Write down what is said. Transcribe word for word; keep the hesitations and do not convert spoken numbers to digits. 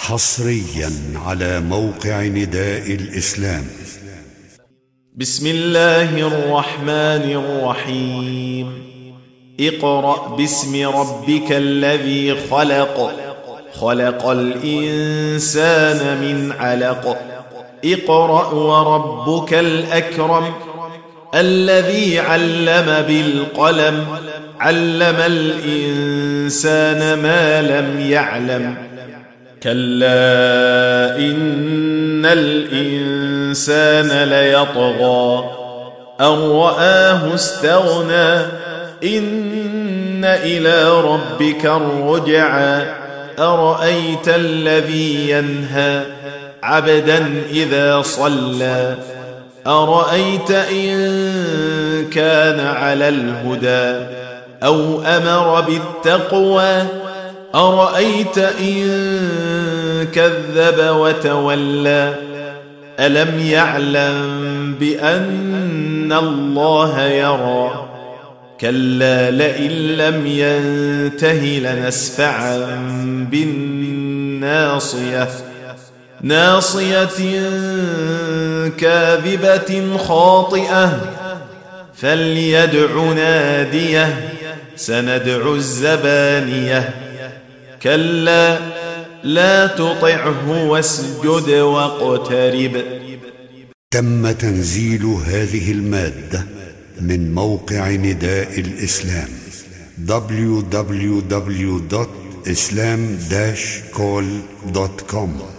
حصريا على موقع نداء الإسلام. بسم الله الرحمن الرحيم. اقرأ باسم ربك الذي خلق خلق الإنسان من علق اقرأ وربك الأكرم الذي علم بالقلم علم الإنسان ما لم يعلم كلا إن الإنسان ليطغى أن رآه استغنى إن إلى ربك الرجعى أرأيت الذي ينهى عبدا إذا صلى أرأيت إن كان على الهدى أو أمر بالتقوى أرأيت إن كذب وتولى ألم يعلم بأن الله يرى كلا لئن لم ينته لنسفعا بالناصية ناصية كاذبة خاطئة فليدع ناديه سندع الزبانية كلا لا تطعه واسجد واقترب. تم تنزيل هذه المادة من موقع نداء الإسلام دبليو دبليو دبليو دوت اسلام داش كول دوت كوم.